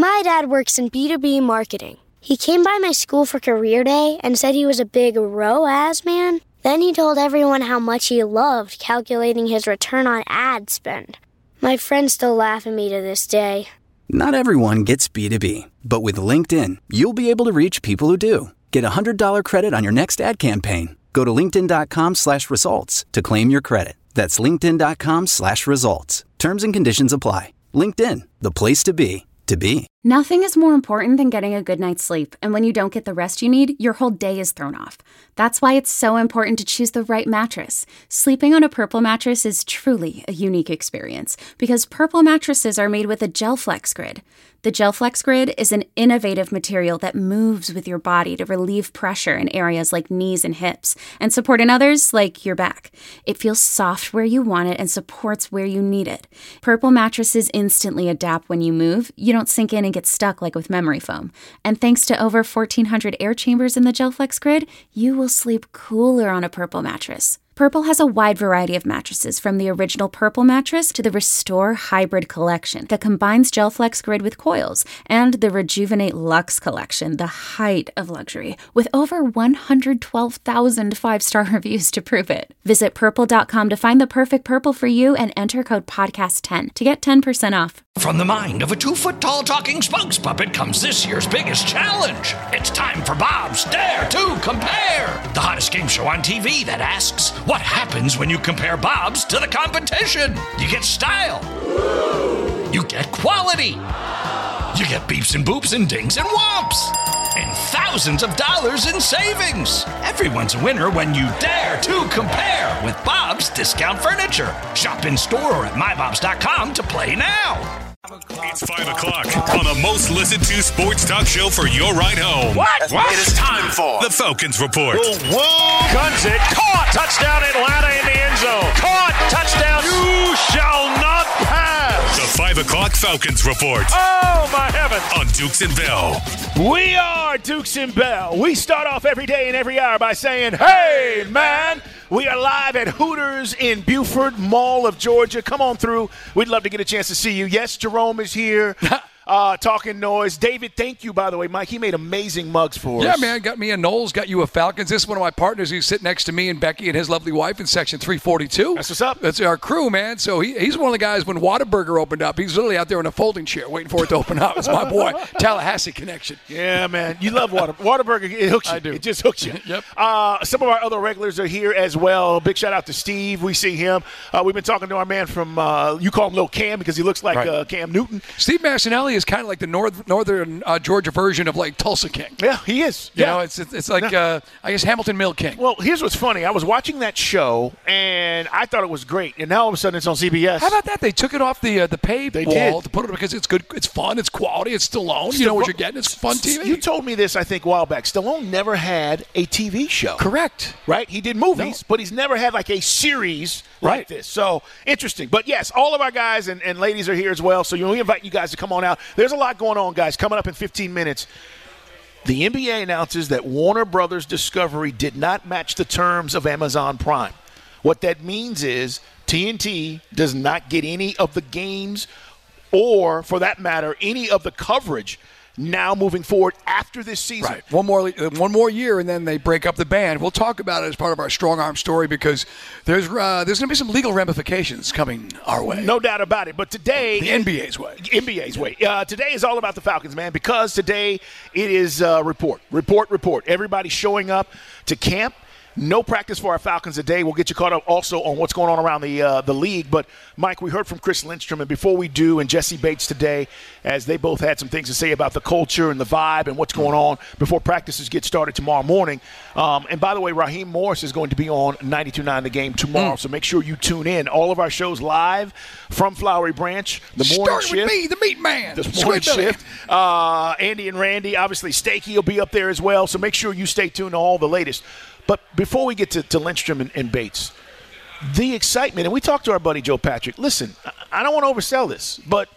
My dad works in B2B marketing. He came by my school for career day and said he was a big ROAS man. Then he told everyone how much he loved calculating his return on ad spend. My friends still laugh at me to this day. Not everyone gets B2B, but with LinkedIn, you'll be able to reach people who do. Get a $100 credit on your next ad campaign. Go to linkedin.com/results to claim your credit. That's linkedin.com/results. Terms and conditions apply. LinkedIn, the place to be, to be. Nothing is more important than getting a good night's sleep, and when you don't get the rest you need, your whole day is thrown off. That's why it's so important to choose the right mattress. Sleeping on a Purple mattress is truly a unique experience, because Purple mattresses are made with a GelFlex Grid. The GelFlex Grid is an innovative material that moves with your body to relieve pressure in areas like knees and hips, and support in others like your back. It feels soft where you want it and supports where you need it. Purple mattresses instantly adapt when you move. You don't sink in and get stuck like with memory foam. And thanks to over 1,400 air chambers in the GelFlex Grid, you will sleep cooler on a Purple mattress. Purple has a wide variety of mattresses, from the original Purple mattress to the Restore Hybrid collection that combines GelFlex Grid with coils, and the Rejuvenate Luxe collection, the height of luxury, with over 112,000 five-star reviews to prove it. Visit purple.com to find the perfect Purple for you and enter code podcast10 to get 10% off. From the mind of a 2-foot-tall talking spokes puppet comes this year's biggest challenge. It's time for Bob's Dare to Compare, the hottest game show on TV that asks, what happens when you compare Bob's to the competition? You get style. You get quality. You get beeps and boops and dings and whomps. And thousands of dollars in savings. Everyone's a winner when you dare to compare with Bob's Discount Furniture. Shop in store or at mybobs.com to play now. It's 5 o'clock on the most listened to sports talk show for your ride home. What? It is time for the Falcons Report. Whoa, guns it. Caught. Touchdown Atlanta in the end zone. Caught. Touchdown. You shall not pass. The 5 o'clock Falcons Report. Oh, my heavens. On Dukes and Bell. We are Dukes and Bell. We start off every day and every hour by saying, hey, man. We are live at Hooters in Buford, Mall of Georgia. Come on through. We'd love to get a chance to see you. Yes, Jerome is here. Talking noise. David, thank you, by the way. Mike, he made amazing mugs for us. Yeah, man. Got me a Knowles, got you a Falcons. This is one of my partners. He's sitting next to me and Becky and his lovely wife in section 342. That's what's up. That's our crew, man. So he's one of the guys when Whataburger opened up. He's literally out there in a folding chair waiting for it to open up. It's my boy. Tallahassee connection. Yeah, man. You love Whataburger. It hooks you. I do. It just hooks you. Yep. Some of our other regulars are here as well. Big shout out to Steve. We see him. We've been talking to our man from, you call him Lil Cam because he looks like Cam Newton. Steve Massinelli is kind of like the northern Georgia version of like Tulsa King. Yeah, he is. You know, it's like, I guess, Hamilton Mill King. Well, here's what's funny. I was watching that show, and I thought it was great. And now all of a sudden it's on CBS. How about that? They took it off the paved wall to put it because it's good, it's fun, it's quality, it's Stallone. You know what you're getting. It's fun TV. You told me this, I think, a while back. Stallone never had a TV show. Correct. Right? He did movies, but he's never had like a series like this. So, interesting. But, yes, all of our guys and ladies are here as well. So, we invite you guys to come on out. There's a lot going on, guys. Coming up in 15 minutes, the NBA announces that Warner Brothers Discovery did not match the terms of Amazon Prime. What that means is TNT does not get any of the games or, for that matter, any of the coverage now moving forward after this season. Right. One more year, and then they break up the band. We'll talk about it as part of our strong arm story because there's going to be some legal ramifications coming our way. No doubt about it. But today, the NBA's way. Today is all about the Falcons, man, because today it is report. Everybody showing up to camp. No practice for our Falcons today. We'll get you caught up also on what's going on around the league. But, Mike, we heard from Chris Lindstrom, and before we do, and Jesse Bates today, as they both had some things to say about the culture and the vibe and what's going on before practices get started tomorrow morning. And, by the way, Raheem Morris is going to be on 92.9 The Game tomorrow, so make sure you tune in. All of our shows live from Flowery Branch, the morning shift. Start with me, the meat man. The morning shift. Andy and Randy, obviously, Stakey will be up there as well, so make sure you stay tuned to all the latest. But before we get to Lindstrom and Bates, the excitement, and we talked to our buddy Joe Patrick. Listen, I don't want to oversell this, but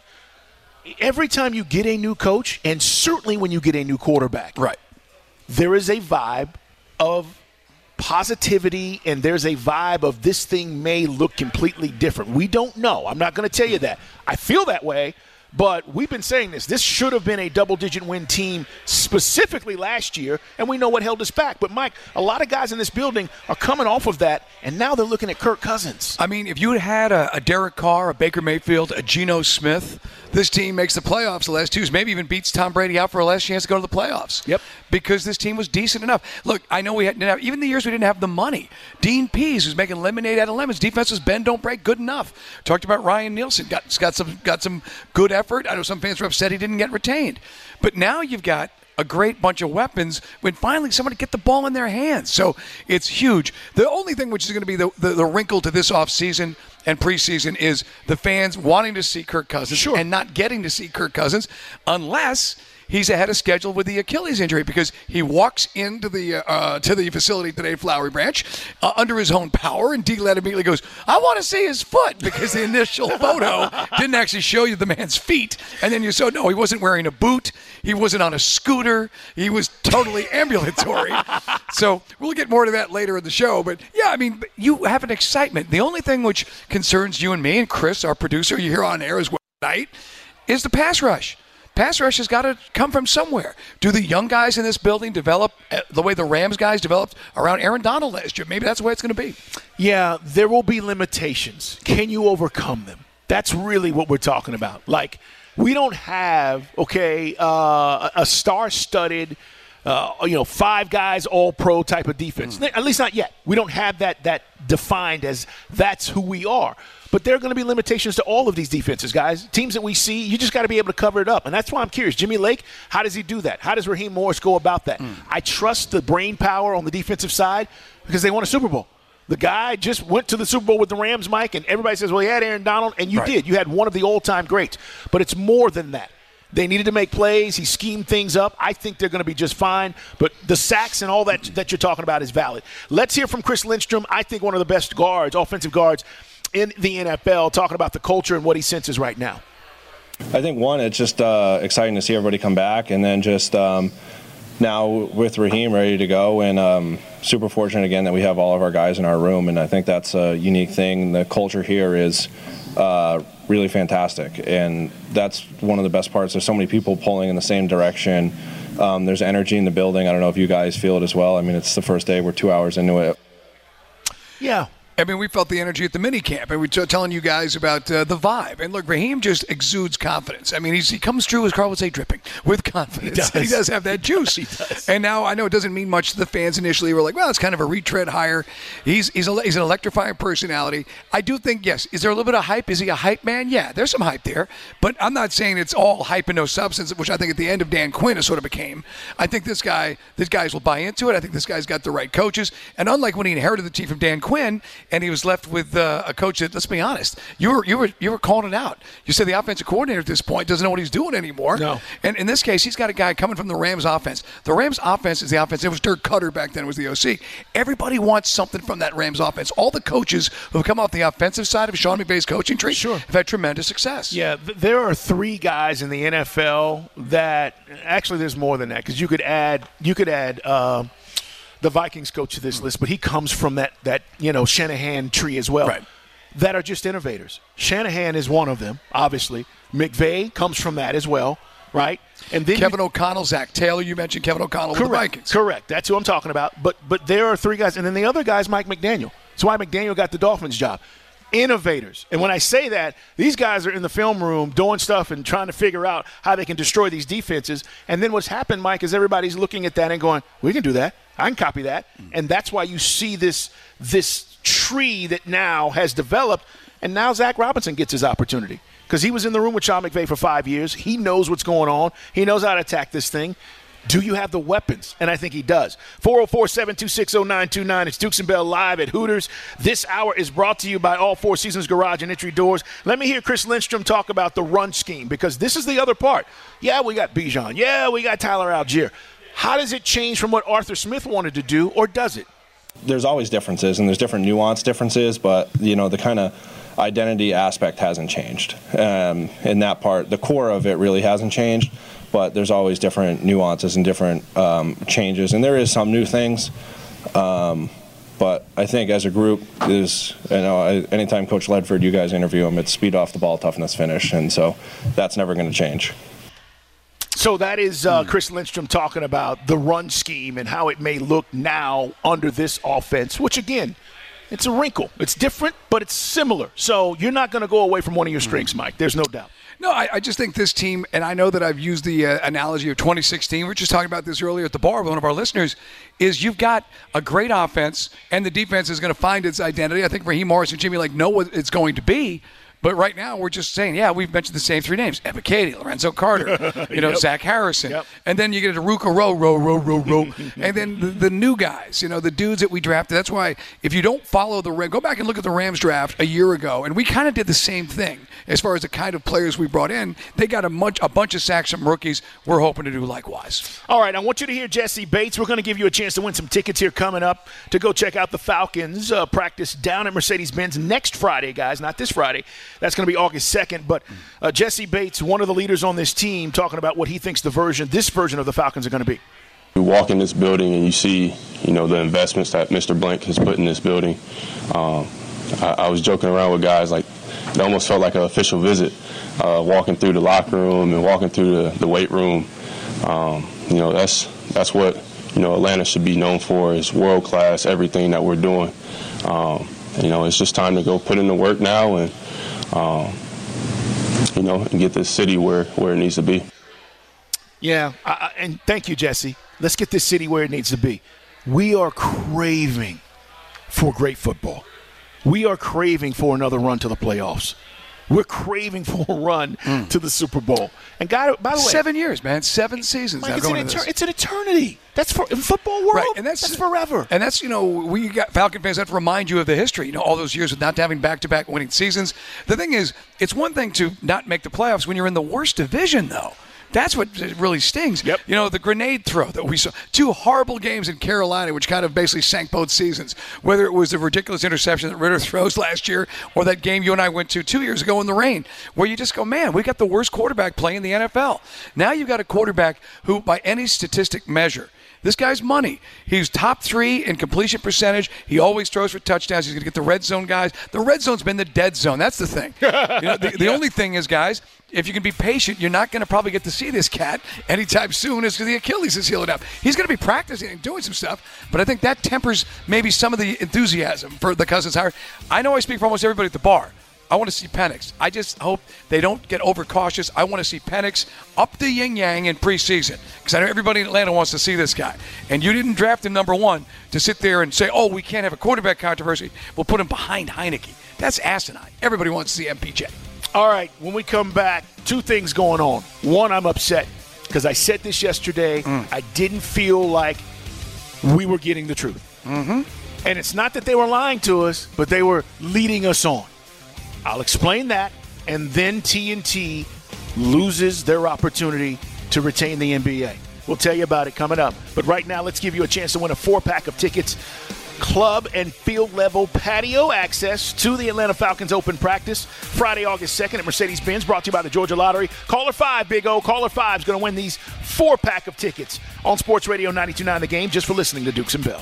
every time you get a new coach, and certainly when you get a new quarterback, right, there is a vibe of positivity, and there's a vibe of this thing may look completely different. We don't know. I'm not going to tell you that. I feel that way, But we've been saying this. This should have been a double-digit win team specifically last year, and we know what held us back. But, Mike, a lot of guys in this building are coming off of that, and now they're looking at Kirk Cousins. I mean, if you had a Derek Carr, a Baker Mayfield, a Geno Smith, this team makes the playoffs the last 2 years, maybe even beats Tom Brady out for a last chance to go to the playoffs. Yep. Because this team was decent enough. Look, I know we didn't have, even the years we didn't have the money. Dean Pease was making lemonade out of lemons. Defense was bend, don't break, good enough. Talked about Ryan Nielsen. Got some good effort. I know some fans were upset he didn't get retained. But now you've got a great bunch of weapons when finally somebody get the ball in their hands. So it's huge. The only thing which is going to be the wrinkle to this offseason and preseason is the fans wanting to see Kirk Cousins and not getting to see Kirk Cousins unless he's ahead of schedule with the Achilles injury, because he walks into the to the facility today, Flowery Branch, under his own power, and D-Led immediately goes, I want to see his foot, because the initial photo didn't actually show you the man's feet. And then you saw, no, he wasn't wearing a boot. He wasn't on a scooter. He was totally ambulatory. So we'll get more to that later in the show. But, yeah, I mean, you have an excitement. The only thing which concerns you and me and Chris, our producer, you hear on air as well tonight, is the pass rush. Pass rush has got to come from somewhere. Do the young guys in this building develop the way the Rams guys developed around Aaron Donald last year? Maybe that's the way it's going to be. Yeah, there will be limitations. Can you overcome them? That's really what we're talking about. Like, we don't have, a star-studded, 5 guys all-pro type of defense. At least not yet. We don't have that defined as that's who we are. But there are going to be limitations to all of these defenses, guys. Teams that we see, you just got to be able to cover it up. And that's why I'm curious. Jimmy Lake, how does he do that? How does Raheem Morris go about that? I trust the brain power on the defensive side because they won a Super Bowl. The guy just went to the Super Bowl with the Rams, Mike, and everybody says, well, he had Aaron Donald, and you did. You had one of the all-time greats. But it's more than that. They needed to make plays. He schemed things up. I think they're going to be just fine. But the sacks and all that you're talking about is valid. Let's hear from Chris Lindstrom, I think one of the best guards, offensive guards, in the NFL, talking about the culture and what he senses right now. I think, one, it's just exciting to see everybody come back, and then just now with Raheem ready to go, and super fortunate again that we have all of our guys in our room, and I think that's a unique thing. The culture here is really fantastic, and that's one of the best parts. There's so many people pulling in the same direction. There's energy in the building. I don't know if you guys feel it as well. I mean, it's the first day. We're 2 hours into it. Yeah. I mean, we felt the energy at the mini camp, and we were telling you guys about the vibe. And look, Raheem just exudes confidence. I mean, he comes through, as Carl would say, dripping with confidence. He does have that juice. He does. And now I know it doesn't mean much to the fans initially. We're like, well, it's kind of a retread hire. He's an electrifying personality. I do think, yes, is there a little bit of hype? Is he a hype man? Yeah, there's some hype there. But I'm not saying it's all hype and no substance, which I think at the end of Dan Quinn it sort of became. I think these guys will buy into it. I think this guy's got the right coaches. And unlike when he inherited the team from Dan Quinn and he was left with a coach that, let's be honest, you were calling it out. You said the offensive coordinator at this point doesn't know what he's doing anymore. No. And in this case, he's got a guy coming from the Rams offense. The Rams offense is the offense. It was Dirk Cutter back then, was the OC. Everybody wants something from that Rams offense. All the coaches who have come off the offensive side of Sean McVay's coaching tree have had tremendous success. Yeah, there are 3 guys in the NFL that actually there's more than that, because you could add the Vikings coach to this list, but he comes from that Shanahan tree as well, that are just innovators. Shanahan is one of them, obviously. McVay comes from that as well, right? And then Kevin O'Connell, Zach Taylor, you mentioned Kevin O'Connell with the Vikings. Correct. That's who I'm talking about. But there are 3 guys, and then the other guy is Mike McDaniel. That's why McDaniel got the Dolphins job. Innovators. And when I say that, these guys are in the film room doing stuff and trying to figure out how they can destroy these defenses. And then what's happened, Mike, is everybody's looking at that and going, we can do that. I can copy that. And that's why you see this tree that now has developed. And now Zach Robinson gets his opportunity because he was in the room with Sean McVay for 5 years. He knows what's going on. He knows how to attack this thing. Do you have the weapons? And I think he does. 404-726-0929. It's Dukes and Bell live at Hooters. This hour is brought to you by All Four Seasons Garage and Entry Doors. Let me hear Chris Lindstrom talk about the run scheme, because this is the other part. Yeah, we got Bijan. Yeah, we got Tyler Algier. How does it change from what Arthur Smith wanted to do, or does it? There's always differences, and there's different nuance differences, but, the kind of identity aspect hasn't changed. In that part, the core of it really hasn't changed. But there's always different nuances and different changes. And there is some new things. But I think as a group, anytime Coach Ledford, you guys interview him, it's speed off the ball, toughness finish, and so that's never going to change. So that is Chris Lindstrom talking about the run scheme and how it may look now under this offense, which, again, it's a wrinkle. It's different, but it's similar. So you're not going to go away from one of your strengths, Mike. There's no doubt. No, I just think this team, and I know that I've used the analogy of 2016. We were just talking about this earlier at the bar with one of our listeners, is you've got a great offense, and the defense is going to find its identity. I think Raheem Morris and Jimmy know what it's going to be. But right now, we're just saying, we've mentioned the same three names: Ebiketie, Lorenzo Carter, yep. Zach Harrison. Yep. And then you get to Ruka Row. And then the new guys, the dudes that we drafted. That's why if you don't follow go back and look at the Rams draft a year ago, and we kind of did the same thing as far as the kind of players we brought in. They got a bunch of sacks from rookies. We're hoping to do likewise. All right, I want you to hear Jesse Bates. We're going to give you a chance to win some tickets here coming up to go check out the Falcons practice down at Mercedes-Benz next Friday, guys, not this Friday. That's going to be August 2nd. But Jesse Bates, one of the leaders on this team, talking about what he thinks this version of the Falcons are going to be. You walk in this building and you see, the investments that Mr. Blank has put in this building. I was joking around with guys, it almost felt like an official visit, walking through the locker room and walking through the weight room. That's what, Atlanta should be known for, is world-class, everything that we're doing. It's just time to go put in the work now and get this city where it needs to be. Yeah, and thank you, Jesse. Let's get this city where it needs to be. We are craving for great football. We are craving for another run to the playoffs. We're craving for a run to the Super Bowl. And by the way, 7 years, man, 7 seasons. Mike, it's an eternity. That's in football world. Right, and that's forever. And that's we got Falcon fans have to remind you of the history. All those years of not having back-to-back winning seasons. The thing is, it's one thing to not make the playoffs when you're in the worst division, though. That's what really stings. Yep. The grenade throw that we saw. 2 horrible games in Carolina, which kind of basically sank both seasons. Whether it was the ridiculous interception that Ritter throws last year or that game you and I went to 2 years ago in the rain, where you just go, man, we got the worst quarterback playing in the NFL. Now you've got a quarterback who, by any statistic measure, this guy's money. He's top 3 in completion percentage. He always throws for touchdowns. He's going to get the red zone guys. The red zone's been the dead zone. That's the thing. The only thing is, guys, if you can be patient, you're not going to probably get to see this cat anytime soon as the Achilles is healing up. He's going to be practicing and doing some stuff, but I think that tempers maybe some of the enthusiasm for the Cousins hire. I know I speak for almost everybody at the bar. I want to see Penix. I just hope they don't get overcautious. I want to see Penix up the yin-yang in preseason, because I know everybody in Atlanta wants to see this guy. And you didn't draft him number 1 to sit there and say, we can't have a quarterback controversy. We'll put him behind Heineke. That's asinine. Everybody wants to see MPJ. All right, when we come back, 2 things going on. One, I'm upset because I said this yesterday. I didn't feel like we were getting the truth. Mm-hmm. And it's not that they were lying to us, but they were leading us on. I'll explain that, and then TNT loses their opportunity to retain the NBA. We'll tell you about it coming up. But right now, let's give you a chance to win a 4-pack of tickets, club and field level patio access to the Atlanta Falcons open practice Friday, August 2nd at Mercedes-Benz, brought to you by the Georgia Lottery. Caller 5, Big O. Caller 5 is going to win these 4-pack of tickets on Sports Radio 92.9 The Game, just for listening to Dukes and Bell.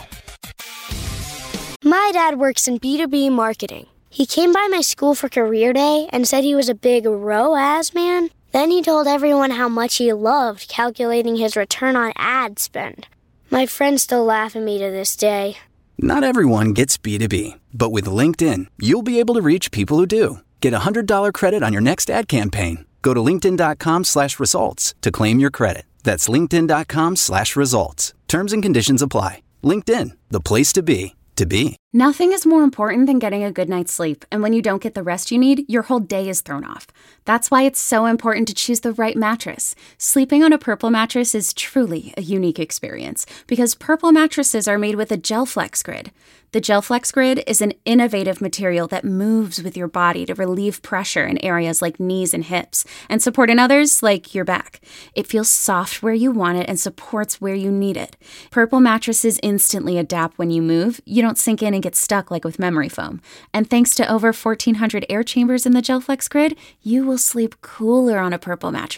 My dad works in B2B marketing. He came by my school for career day and said he was a big ROAS man. Then he told everyone how much he loved calculating his return on ad spend. My friends still laugh at me to this day. Not everyone gets B2B, but with LinkedIn, you'll be able to reach people who do. Get a $100 credit on your next ad campaign. Go to linkedin.com/results to claim your credit. That's linkedin.com/results. Terms and conditions apply. LinkedIn, the place to be, to be. Nothing is more important than getting a good night's sleep, and when you don't get the rest you need, your whole day is thrown off. That's why it's so important to choose the right mattress. Sleeping on a Purple mattress is truly a unique experience, because Purple mattresses are made with a GelFlex Grid. The GelFlex Grid is an innovative material that moves with your body to relieve pressure in areas like knees and hips, and support in others like your back. It feels soft where you want it and supports where you need it. Purple mattresses instantly adapt when you move. You don't sink in and get stuck like with memory foam. And thanks to over 1,400 air chambers in the GelFlex Grid, you will sleep cooler on a Purple mattress.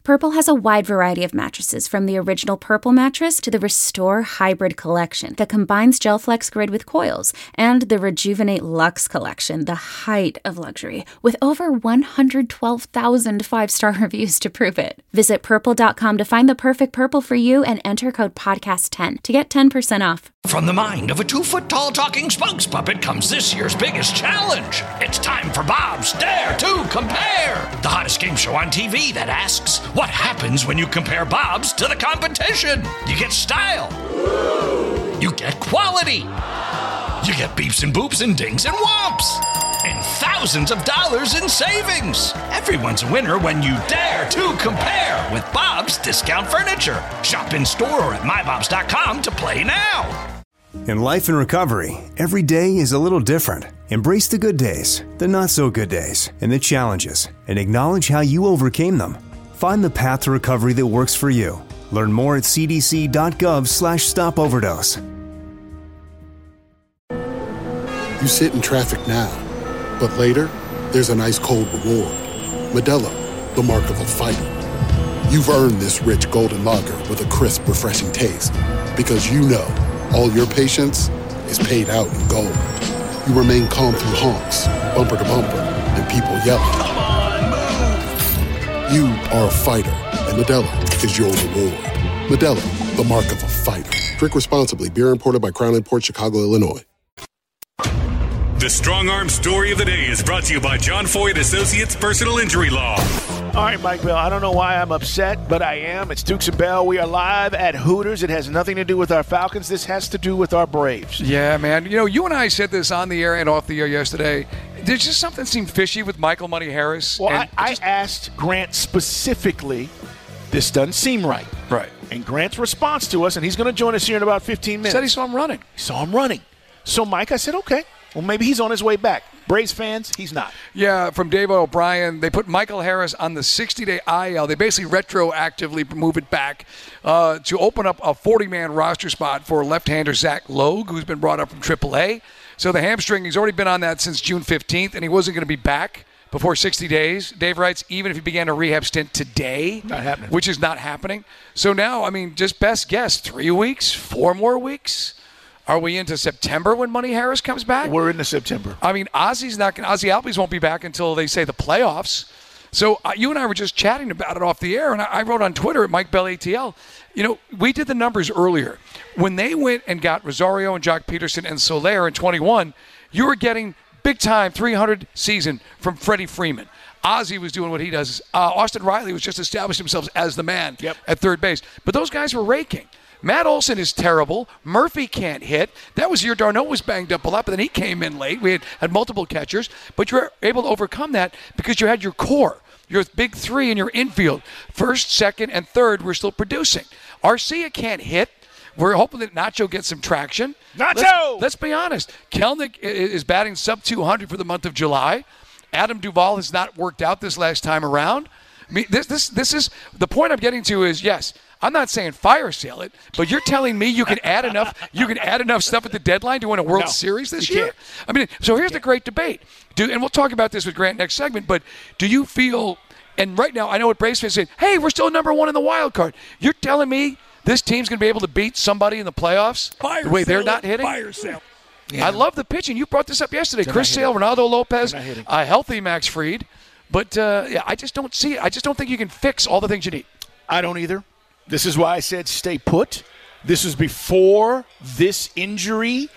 Purple has a wide variety of mattresses, from the original Purple mattress to the Restore Hybrid collection that combines GelFlex Grid with coils, and the Rejuvenate Luxe collection, the height of luxury, with over 112,000 5-star reviews to prove it. Visit Purple.com to find the perfect Purple for you and enter code PODCAST10 to get 10% off. From the mind of a 2-foot-tall talking spokes puppet comes this year's biggest challenge. It's time for Bob's Dare to Compare, the hottest game show on TV that asks, what happens when you compare Bob's to the competition? You get style. You get quality. You get beeps and boops and dings and whomps. And thousands of dollars in savings. Everyone's a winner when you dare to compare with Bob's Discount Furniture. Shop in store or at mybobs.com to play now. In life and recovery, every day is a little different. Embrace the good days, the not so good days, and the challenges, and acknowledge how you overcame them. Find the path to recovery that works for you. Learn more at cdc.gov/stopoverdose. You sit in traffic now, but later, there's an ice-cold reward. Modelo, the mark of a fighter. You've earned this rich golden lager with a crisp, refreshing taste. Because you know, all your patience is paid out in gold. You remain calm through honks, bumper to bumper, and people yelling. Come on, move! You are a fighter, and Modelo is your reward. Modelo, the mark of a fighter. Drink responsibly. Beer imported by Crown Imports, Chicago, Illinois. The Strong Arm Story of the Day is brought to you by John Foyt Associates Personal Injury Law. All right, Mike Bell, I don't know why I'm upset, but I am. It's Dukes and Bell. We are live at Hooters. It has nothing to do with our Falcons. This has to do with our Braves. Yeah, man. You know, you and I said this on the air and off the air yesterday. There's just something seemed fishy with Michael Money Harris. Well, I asked Grant specifically, this doesn't seem right. Right. And Grant's response to us, and he's going to join us here in about 15 minutes. Said he saw him running. He saw him running. So, Mike, I said, okay. Well, maybe he's on his way back. Braves fans, he's not. Yeah, from Dave O'Brien, they put Michael Harris on the 60-day IL. They basically retroactively move it back to open up a 40-man roster spot for left-hander Zach Logue, who's been brought up from AAA. So the hamstring, he's already been on that since June 15th, and he wasn't going to be back before 60 days. Dave writes, even if he began a rehab stint today, not happening. Which is not happening. So now, I mean, just best guess, 3 weeks, 4 more weeks? Are we into September when Money Harris comes back? We're into September. I mean, Ozzy Albies won't be back until they say the playoffs. So you and I were just chatting about it off the air, and I wrote on Twitter at Mike Bell ATL. You know, we did the numbers earlier. When they went and got Rosario and Jock Peterson and Soler in 21, you were getting big-time 300 season from Freddie Freeman. Ozzy was doing what he does. Austin Riley was just established himself as the man at third base. But those guys were raking. Matt Olson is terrible. Murphy can't hit. That was the year D'Arnaud was banged up a lot, but then he came in late. We had multiple catchers, but you were able to overcome that because you had your core, your big three in your infield. First, second, and third were still producing. Arcia can't hit. We're hoping that Nacho gets some traction. Nacho! Let's be honest. Kelnick is batting sub-200 for the month of July. Adam Duvall has not worked out this last time around. I mean, this is the point I'm getting to is, yes, I'm not saying fire sale it, but you're telling me you can add enough stuff at the deadline to win a World Series this year? Can't. I mean, so here's the great debate. And we'll talk about this with Grant next segment, but do you feel, and right now I know what Braves fans say, hey, we're still number one in the wild card. You're telling me this team's going to be able to beat somebody in the playoffs the way they're not hitting? Fire sale. Yeah. I love the pitching. You brought this up yesterday. Chris Sale, Ronaldo Lopez, a healthy Max Fried. But, I just don't see it. I just don't think you can fix all the things you need. I don't either. This is why I said stay put. This was before this injury.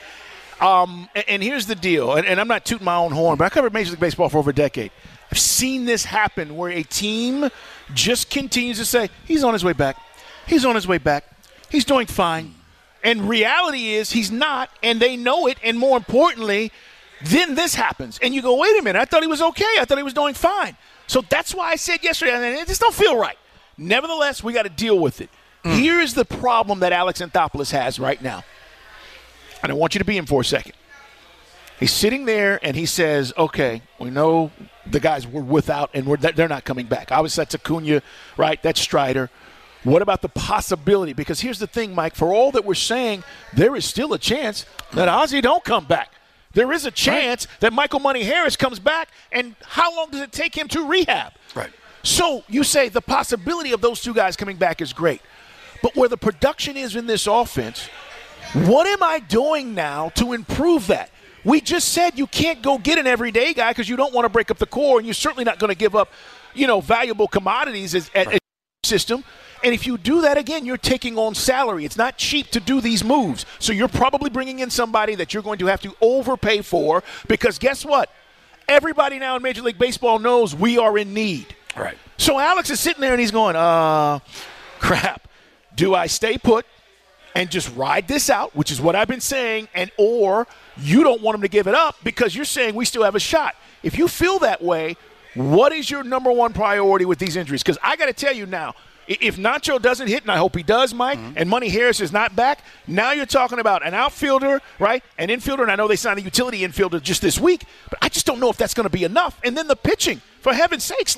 And here's the deal, and I'm not tooting my own horn, but I covered Major League Baseball for over a decade. I've seen this happen where a team just continues to say, he's on his way back. He's on his way back. He's doing fine. And reality is he's not, and they know it, and more importantly, then this happens. And you go, wait a minute, I thought he was okay. I thought he was doing fine. So that's why I said yesterday, it just don't feel right. Nevertheless, we got to deal with it. Here is the problem that Alex Anthopoulos has right now. And I want you to be in for a second. He's sitting there, and he says, okay, we know the guys we're without, and they're not coming back. Obviously, that's Acuna, right? That's Strider. What about the possibility? Because here's the thing, Mike. For all that we're saying, there is still a chance that Ozzy don't come back. There is a chance that Michael Money Harris comes back, and how long does it take him to rehab? Right. So you say the possibility of those two guys coming back is great. But where the production is in this offense, what am I doing now to improve that? We just said you can't go get an everyday guy because you don't want to break up the core, and you're certainly not going to give up, valuable commodities as system. And if you do that again, you're taking on salary. It's not cheap to do these moves. So you're probably bringing in somebody that you're going to have to overpay for because guess what? Everybody now in Major League Baseball knows we are in need. Right. So Alex is sitting there and he's going, crap. Do I stay put and just ride this out, which is what I've been saying, or you don't want him to give it up because you're saying we still have a shot. If you feel that way, what is your number one priority with these injuries? Because I got to tell you now, if Nacho doesn't hit, and I hope he does, Mike, and Money Harris is not back, now you're talking about an outfielder, right, an infielder, and I know they signed a utility infielder just this week, but I just don't know if that's going to be enough. And then the pitching, for heaven's sakes,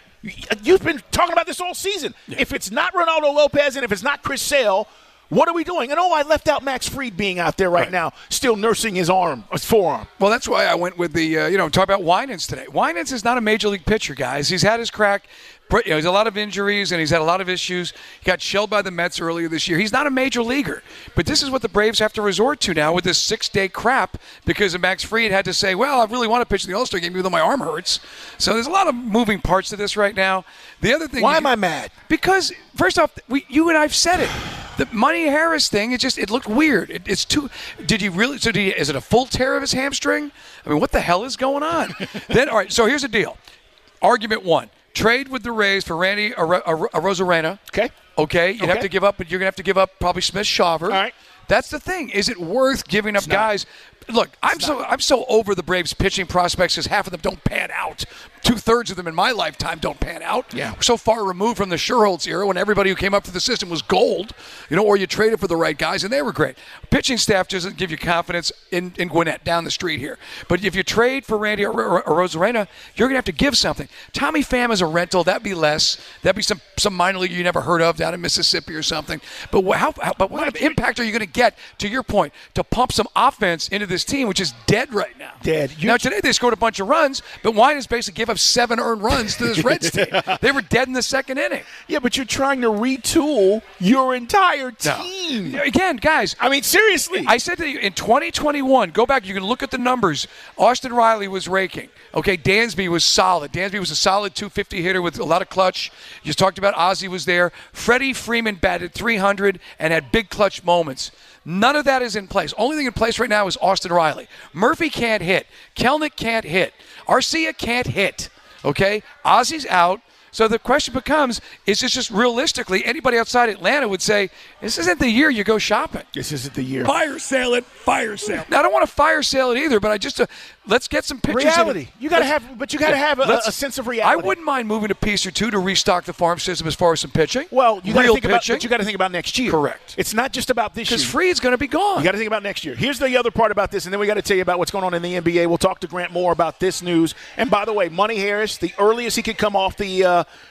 you've been talking about this all season. Yeah. If it's not Ronaldo Lopez and if it's not Chris Sale, what are we doing? And, I left out Max Fried being out there right now, still nursing his forearm. Well, that's why I went with the, talk about Winans today. Winans is not a major league pitcher, guys. He's had his crack. He's a lot of injuries, and he's had a lot of issues. He got shelled by the Mets earlier this year. He's not a major leaguer. But this is what the Braves have to resort to now with this 6-day crap because Max Fried had to say, well, I really want to pitch in the All-Star game even though my arm hurts. So there's a lot of moving parts to this right now. The other thing. Why am I mad? Because, first off, you and I have said it. The Money Harris thing, it looked weird. It's too. Did he really? So is it a full tear of his hamstring? I mean, what the hell is going on? Then, all right. So here's the deal. Argument one: trade with the Rays for Randy Arozarena. Okay. You'd have to give up, but you're gonna have to give up probably Smith Shawver. All right. That's the thing. Is it worth giving up guys? Look, I'm so over the Braves pitching prospects because half of them don't pan out. 2/3 of them in my lifetime don't pan out. Yeah. We're so far removed from the Sherholtz era when everybody who came up through the system was gold, or you traded for the right guys and they were great. Pitching staff doesn't give you confidence in Gwinnett down the street here. But if you trade for Randy Arozarena, you're going to have to give something. Tommy Pham is a rental. That'd be less. That'd be some minor league you never heard of down in Mississippi or something. But what kind of impact are you going to get, to your point, to pump some offense into this team, which is dead right now? Dead. Now, today they scored a bunch of runs, but Winans basically gave up 7 earned runs to this Reds team. They were dead in the second inning. Yeah, but you're trying to retool your entire team. No. Again, guys. I mean, seriously. I said to you, in 2021, go back, you can look at the numbers. Austin Riley was raking. Okay, Dansby was solid. Dansby was a solid 250 hitter with a lot of clutch. You just talked about Ozzie was there. Freddie Freeman batted .300 and had big clutch moments. None of that is in place. Only thing in place right now is Austin Riley. Murphy can't hit. Kelnick can't hit. Arcia can't hit. Okay? Ozzie's out. So the question becomes, is this just realistically, anybody outside Atlanta would say, this isn't the year you go shopping. This isn't the year. Fire sale it. Fire sale. Now, I don't want to fire sale it either, but I just, let's get some pictures. Reality. You got to have a sense of reality. I wouldn't mind moving a piece or two to restock the farm system as far as some pitching. Well, you got to think about next year. Correct. It's not just about this year. Because Freed's going to be gone. You got to think about next year. Here's the other part about this, and then we got to tell you about what's going on in the NBA. We'll talk to Grant Moore about this news. And by the way, Money Harris, the earliest he could come off the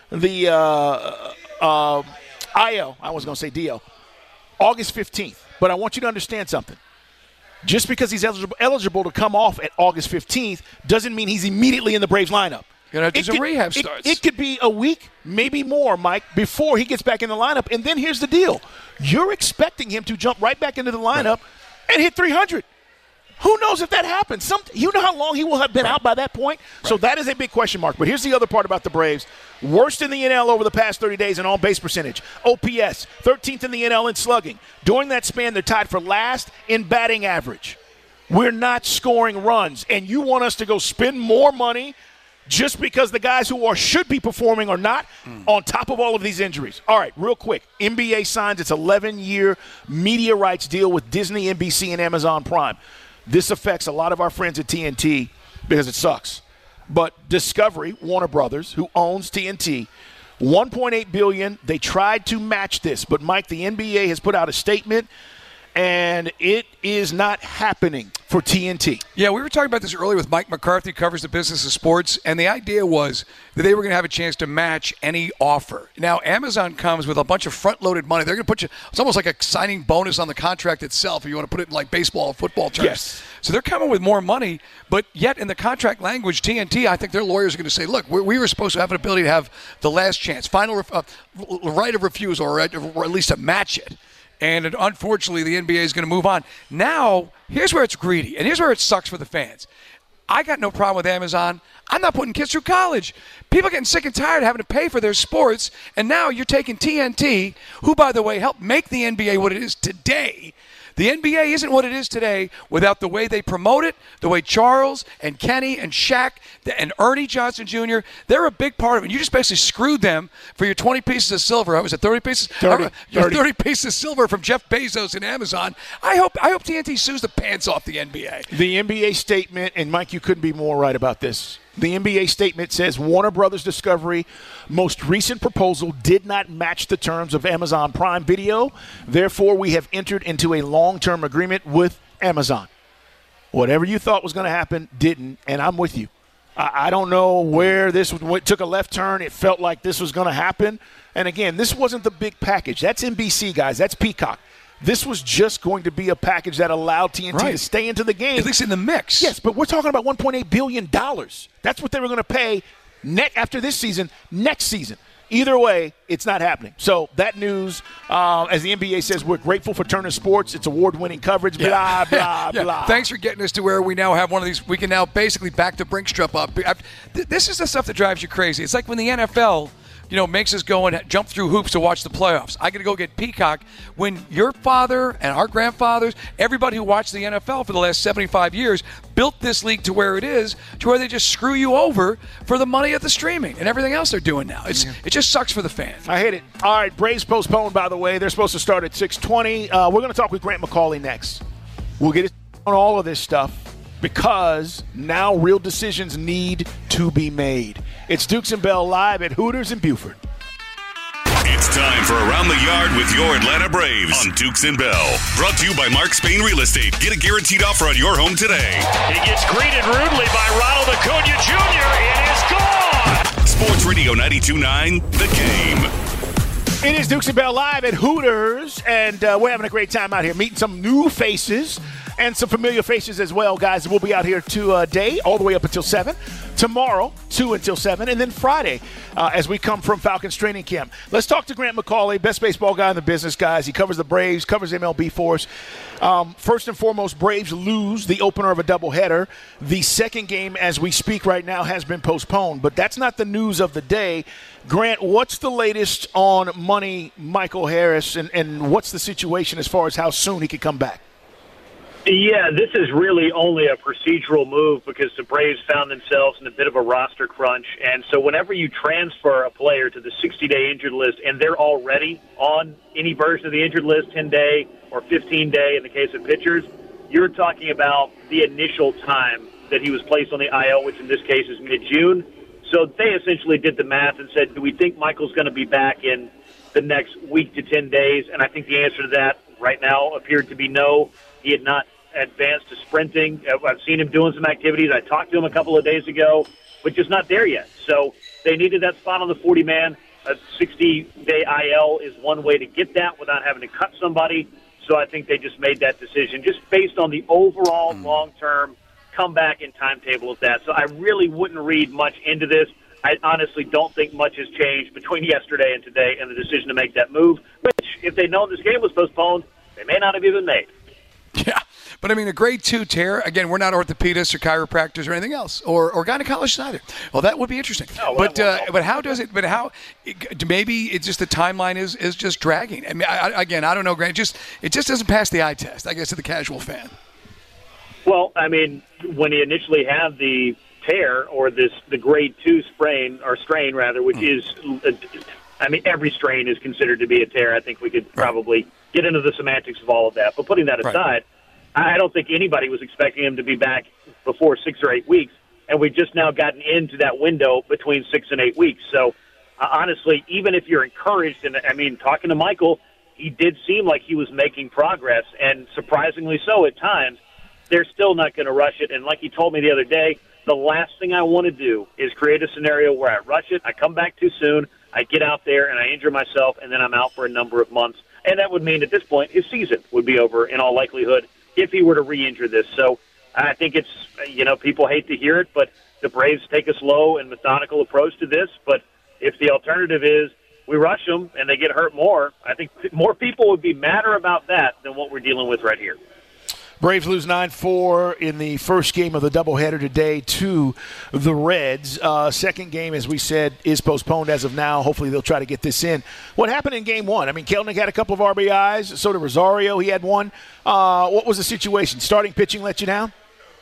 IL, I was going to say DL, August 15th. But I want you to understand something. Just because he's eligible to come off at August 15th doesn't mean he's immediately in the Braves lineup. Some rehab starts. It could be a week, maybe more, Mike, before he gets back in the lineup. And then here's the deal. You're expecting him to jump right back into the lineup and hit 300. Who knows if that happens? You know how long he will have been out by that point? Right. So that is a big question mark. But here's the other part about the Braves. Worst in the NL over the past 30 days in on-base percentage. OPS, 13th in the NL in slugging. During that span, they're tied for last in batting average. We're not scoring runs. And you want us to go spend more money just because the guys who should be performing are not, on top of all of these injuries. All right, real quick. NBA signs its 11-year media rights deal with Disney, NBC, and Amazon Prime. This affects a lot of our friends at TNT because it sucks. But Discovery, Warner Brothers, who owns TNT, $1.8 billion. They tried to match this. But, Mike, the NBA has put out a statement, and it is not happening for TNT. Yeah, we were talking about this earlier with Mike McCarthy, who covers the business of sports, and the idea was that they were going to have a chance to match any offer. Now, Amazon comes with a bunch of front-loaded money. They're going to put you – it's almost like a signing bonus on the contract itself if you want to put it in like baseball or football terms. Yes. So they're coming with more money, but yet in the contract language, TNT, I think their lawyers are going to say, look, we were supposed to have an ability to have the last chance, final right of refusal, or at least to match it. And unfortunately, the NBA is going to move on. Now, here's where it's greedy, and here's where it sucks for the fans. I got no problem with Amazon. I'm not putting kids through college. People are getting sick and tired of having to pay for their sports, and now you're taking TNT, who, by the way, helped make the NBA what it is today. The NBA isn't what it is today without the way they promote it, the way Charles and Kenny and Shaq and Ernie Johnson Jr., they're a big part of it. You just basically screwed them for your 20 pieces of silver. Was it 30 pieces? 30. Your 30 pieces of silver from Jeff Bezos and Amazon. I hope TNT sues the pants off the NBA. The NBA statement, and Mike, you couldn't be more right about this. The NBA statement says Warner Brothers Discovery most recent proposal did not match the terms of Amazon Prime Video. Therefore, we have entered into a long-term agreement with Amazon. Whatever you thought was going to happen didn't, and I'm with you. I don't know where this took a left turn. It felt like this was going to happen. And again, this wasn't the big package. That's NBC, guys. That's Peacock. This was just going to be a package that allowed TNT to stay into the game. At least in the mix. Yes, but we're talking about $1.8 billion. That's what they were going to pay after this season, next season. Either way, it's not happening. So that news, as the NBA says, we're grateful for Turner Sports. It's award-winning coverage, blah, blah, blah. Thanks for getting us to where we now have one of these. We can now basically back the Brinkstrup up. This is the stuff that drives you crazy. It's like when the NFL – makes us go and jump through hoops to watch the playoffs. I got to go get Peacock when your father and our grandfathers, everybody who watched the NFL for the last 75 years, built this league to where it is, to where they just screw you over for the money of the streaming and everything else they're doing now. It just sucks for the fan. I hate it. All right, Braves postponed, by the way. They're supposed to start at 6:20. We're going to talk with Grant McCauley next. We'll get on all of this stuff because now real decisions need to be made. It's Dukes and Bell live at Hooters in Buford. It's time for Around the Yard with your Atlanta Braves on Dukes and Bell. Brought to you by Mark Spain Real Estate. Get a guaranteed offer on your home today. He gets greeted rudely by Ronald Acuna Jr. It is gone. Sports Radio 92.9, The Game. It is Dukes and Bell live at Hooters, and we're having a great time out here, meeting some new faces and some familiar faces as well, guys. We'll be out here today all the way up until 7. Tomorrow, 2 until 7. And then Friday, as we come from Falcons training camp. Let's talk to Grant McCauley, best baseball guy in the business, guys. He covers the Braves, covers MLB for us. First and foremost, Braves lose the opener of a doubleheader. The second game, as we speak right now, has been postponed. But that's not the news of the day. Grant, what's the latest on Money Michael Harris, and what's the situation as far as how soon he could come back? Yeah, this is really only a procedural move because the Braves found themselves in a bit of a roster crunch. And so whenever you transfer a player to the 60-day injured list and they're already on any version of the injured list, 10-day or 15-day in the case of pitchers, you're talking about the initial time that he was placed on the IL, which in this case is mid-June. So they essentially did the math and said, do we think Michael's going to be back in the next week to 10 days? And I think the answer to that right now appeared to be no. He had not advanced to sprinting. I've seen him doing some activities. I talked to him a couple of days ago, but just not there yet. So they needed that spot on the 40-man. A 60-day IL is one way to get that without having to cut somebody. So I think they just made that decision just based on the overall long-term comeback and timetable of that. So I really wouldn't read much into this. I honestly don't think much has changed between yesterday and today and the decision to make that move, which, if they'd known this game was postponed, they may not have even made. Yeah, but I mean, a grade 2 tear, again, we're not orthopedists or chiropractors or anything else, or gynecologists either. Well, that would be interesting. No, but how does it, maybe it's just the timeline is just dragging. I mean, I don't know, Grant, it just doesn't pass the eye test, I guess, to the casual fan. Well, I mean, when he initially had the tear or the grade 2 sprain, or strain rather, which is, I mean, every strain is considered to be a tear. I think we could probably get into the semantics of all of that. But putting that aside, I don't think anybody was expecting him to be back before 6 or 8 weeks, and we've just now gotten into that window between 6 and 8 weeks. So, honestly, even if you're encouraged, and I mean, talking to Michael, he did seem like he was making progress, and surprisingly so at times. They're still not going to rush it. And like he told me the other day, the last thing I want to do is create a scenario where I rush it, I come back too soon, I get out there and I injure myself, and then I'm out for a number of months. And that would mean at this point his season would be over in all likelihood if he were to re-injure this. So I think it's, people hate to hear it, but the Braves take a slow and methodical approach to this. But if the alternative is we rush them and they get hurt more, I think more people would be madder about that than what we're dealing with right here. Braves lose 9-4 in the first game of the doubleheader today to the Reds. Second game, as we said, is postponed as of now. Hopefully they'll try to get this in. What happened in game one? I mean, Kelenic had a couple of RBIs. So did Rosario. He had one. What was the situation? Starting pitching let you down?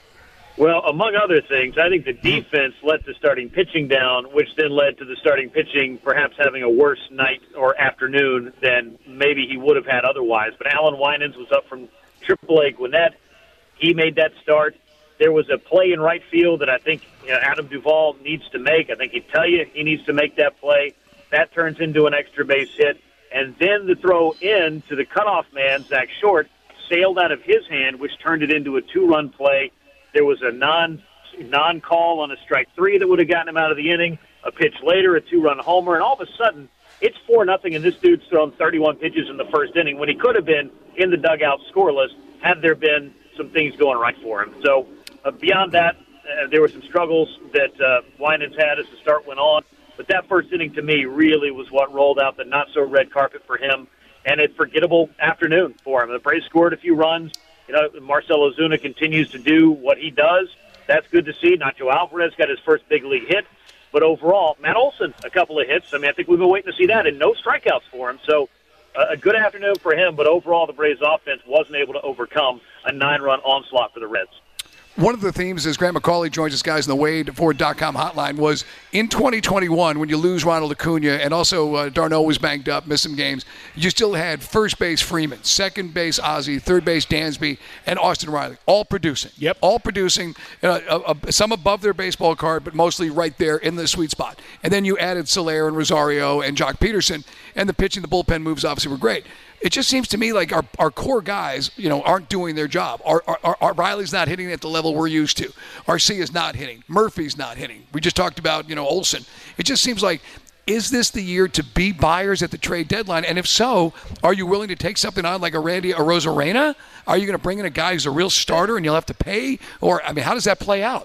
Well, among other things, I think the defense let the starting pitching down, which then led to the starting pitching perhaps having a worse night or afternoon than maybe he would have had otherwise. But Alan Winans was up from AAA Gwinnett. He made that start. There was a play in right field that I think Adam Duvall needs to make. I think he'd tell you he needs to make that play. That turns into an extra base hit. And then the throw in to the cutoff man, Zach Short, sailed out of his hand, which turned it into a two-run play. There was a non-call on a strike three that would have gotten him out of the inning. A pitch later, a two-run homer. And all of a sudden, it's 4-0, and this dude's thrown 31 pitches in the first inning when he could have been in the dugout scoreless had there been some things going right for him. So beyond that, there were some struggles that Winans had as the start went on. But that first inning, to me, really was what rolled out the not-so-red carpet for him, and a forgettable afternoon for him. The Braves scored a few runs. Marcell Ozuna continues to do what he does. That's good to see. Nacho Alvarez got his first big league hit. But overall, Matt Olson, a couple of hits. I think we've been waiting to see that, and no strikeouts for him. So a good afternoon for him, but overall the Braves offense wasn't able to overcome a 9-run onslaught for the Reds. One of the themes as Grant McCauley joins us, guys, in the WadeFord.com hotline was in 2021 when you lose Ronald Acuna and also Darno was banged up, missed some games, you still had first base Freeman, second base Ozzie, third base Dansby, and Austin Riley, all producing. Yep. All producing, some above their baseball card, but mostly right there in the sweet spot. And then you added Soler and Rosario and Jock Peterson, and the pitching, the bullpen moves obviously were great. It just seems to me like our core guys, aren't doing their job. Our Riley's not hitting at the level we're used to. Arcia's not hitting. Murphy's not hitting. We just talked about, Olson. It just seems like, is this the year to be buyers at the trade deadline? And if so, are you willing to take something on like a Randy Arozarena? Are you going to bring in a guy who's a real starter and you'll have to pay? Or, how does that play out?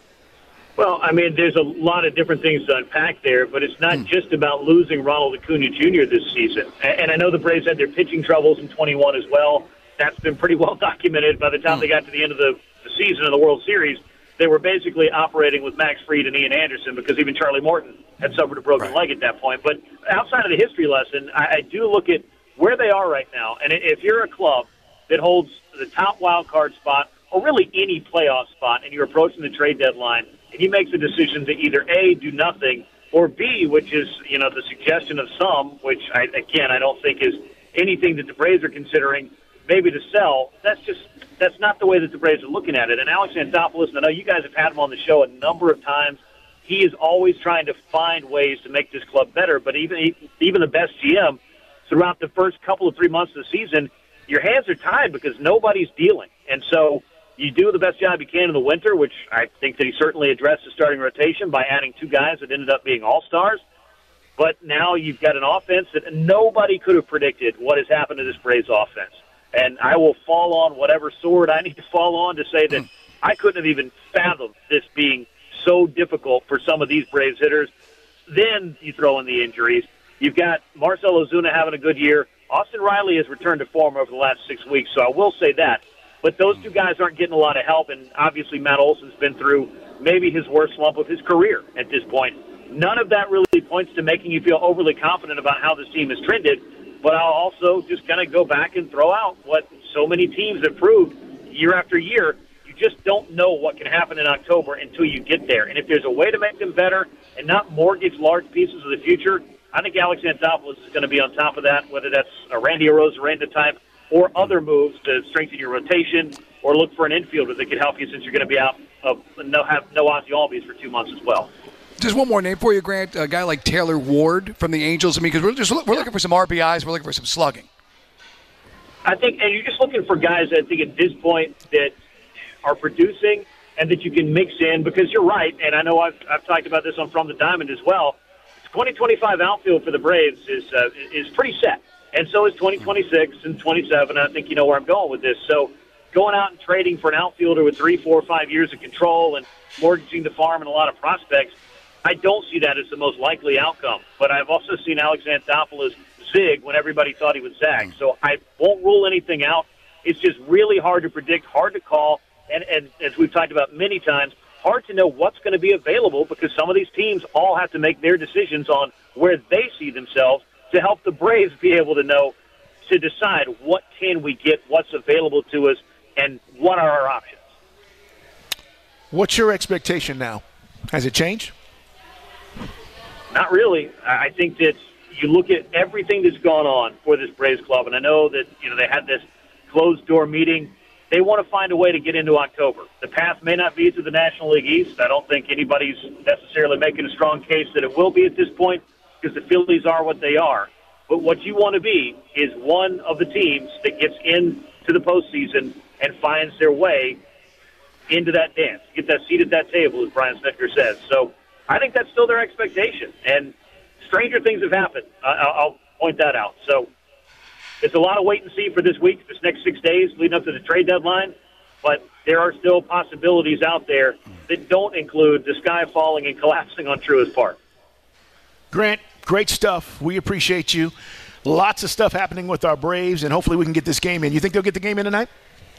Well, there's a lot of different things to unpack there, but it's not just about losing Ronald Acuna Jr. this season. And I know the Braves had their pitching troubles in 21 as well. That's been pretty well documented. By the time they got to the end of the season of the World Series, they were basically operating with Max Fried and Ian Anderson because even Charlie Morton had suffered a broken leg at that point. But outside of the history lesson, I do look at where they are right now. And if you're a club that holds the top wild card spot or really any playoff spot and you're approaching the trade deadline, and he makes a decision to either A, do nothing, or B, which is, the suggestion of some, which I don't think is anything that the Braves are considering, maybe to sell. That's not the way that the Braves are looking at it. And Alex Anthopoulos, I know you guys have had him on the show a number of times. He is always trying to find ways to make this club better. But even the best GM, throughout the first couple of 3 months of the season, your hands are tied because nobody's dealing. And so you do the best job you can in the winter, which I think that he certainly addressed the starting rotation by adding two guys that ended up being all-stars. But now you've got an offense that nobody could have predicted what has happened to this Braves offense. And I will fall on whatever sword I need to fall on to say that I couldn't have even fathomed this being so difficult for some of these Braves hitters. Then you throw in the injuries. You've got Marcell Ozuna having a good year. Austin Riley has returned to form over the last 6 weeks, so I will say that. But those two guys aren't getting a lot of help, and obviously Matt Olson's been through maybe his worst slump of his career at this point. None of that really points to making you feel overly confident about how this team has trended, but I'll also just kind of go back and throw out what so many teams have proved year after year. You just don't know what can happen in October until you get there. And if there's a way to make them better and not mortgage large pieces of the future, I think Alex Anthopoulos is going to be on top of that, whether that's a Randy Arozarena type or other moves to strengthen your rotation or look for an infielder that could help you since you're going to be out of have no Ozzie Albies for 2 months as well. Just one more name for you, Grant. A guy like Taylor Ward from the Angels. Because we're looking for some RBIs. We're looking for some slugging. I think, and you're just looking for guys, I think, at this point that are producing and that you can mix in, because you're right, and I know I've talked about this on From the Diamond as well. 2025 outfield for the Braves is pretty set, and so is 2026 and 27. I think you know where I'm going with this. So going out and trading for an outfielder with 3, 4, 5 years of control and mortgaging the farm and a lot of prospects, I don't see that as the most likely outcome. But I've also seen Alex Anthopoulos zig when everybody thought he would zag. So I won't rule anything out. It's just really hard to predict, hard to call, and as we've talked about many times, hard to know what's going to be available, because some of these teams all have to make their decisions on where they see themselves to help the Braves be able to know, to decide what can we get, what's available to us, and what are our options. What's your expectation now? Has it changed? Not really. I think that you look at everything that's gone on for this Braves club, and I know that they had this closed-door meeting. They want to find a way to get into October. The path may not be to the National League East. I don't think anybody's necessarily making a strong case that it will be at this point, because the Phillies are what they are. But what you want to be is one of the teams that gets into the postseason and finds their way into that dance, get that seat at that table, as Brian Snitker says. So I think that's still their expectation. And stranger things have happened. I'll point that out. So it's a lot of wait and see for this week, this next 6 days leading up to the trade deadline. But there are still possibilities out there that don't include the sky falling and collapsing on Truist Park. Grant, great stuff. We appreciate you. Lots of stuff happening with our Braves, and hopefully we can get this game in. You think they'll get the game in tonight?